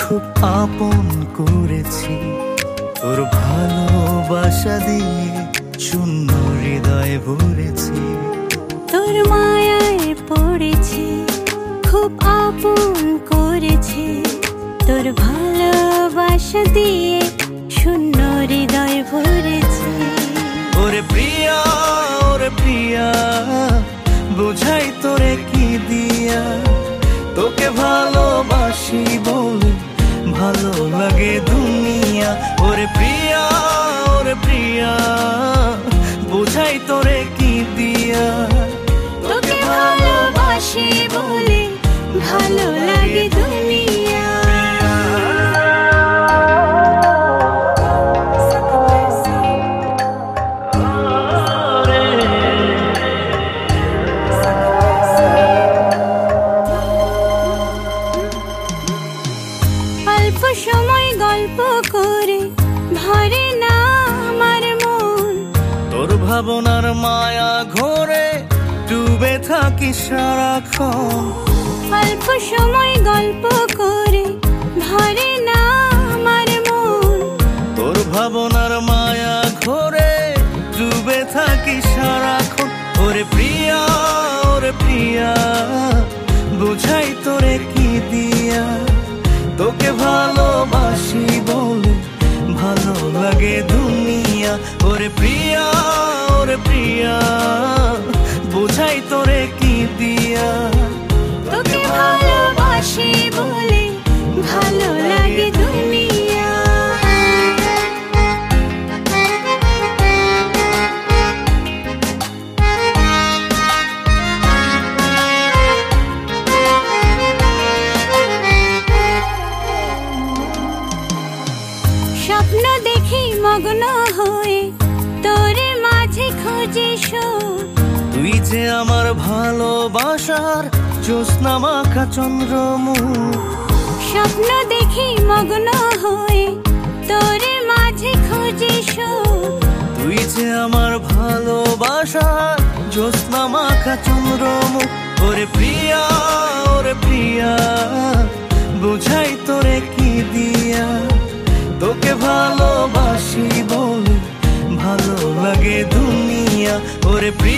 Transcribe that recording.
খুব আপন করেছি, তোর ভালোবাসা দিয়ে শূন্য হৃদয় ভরেছি। তোর মায়ায় পড়েছি, খুব আপন করেছি, তোর ভালোবাসা দিয়ে শূন্য হৃদয় ভরেছি। ওরে প্রিয়া, ওরে প্রিয়া, বুঝাই তোরে কি দিয়া, তোকে ভালোবাসি বলে ভালো লাগে দুনিয়া। ওরে প্রিয়া, ওরে প্রিয়া, বুঝাই তোরে কি দিয়া, তোকে ভালোবাসি বলে ভালো লাগে দুনিয়া। অল্প সময় গল্প করে ভরে না আমার মন, তোর ভাবনার মায়া ঘরে ডুবে থাকি সারাক্ষণ। অল্প সময় গল্প করে ভরে না আমার মন, তোর ভাবনার মায়া ঘরে ডুবে থাকি সারাক্ষণ। ওরে প্রিয়া, ওরে প্রিয়া, বুঝাই তোরে কি দিয়া, তোকে ভালোবাসি বলে ভালো লাগে দুনিয়া। ওরে প্রিয়া, ওরে প্রিয়া, বুঝাই তোরে কি দিয়া, তোকে ভালোবাসি বলে ভালো লাগে দুনিয়া। স্বপ্ন দেখি মগ্ন হয়ে তোরে মাঝে খুঁজি সুর, তুই যে আমার ভালোবাসার জ্যোৎস্না মাখা চন্দ্রমুখ। স্বপ্ন দেখি মগ্ন হয়ে তোরে মাঝে খুঁজি সুর, তুই যে আমার ভালোবাসার জ্যোৎস্না মাখা চন্দ্রমুখ। ওরে প্রিয়া, ওরে প্রিয়া, বুঝাই তোরে কি দিয়া, তোকে ভালোবাসি বলে ভালো লাগে দুনিয়া। ওরে প্রিয়া।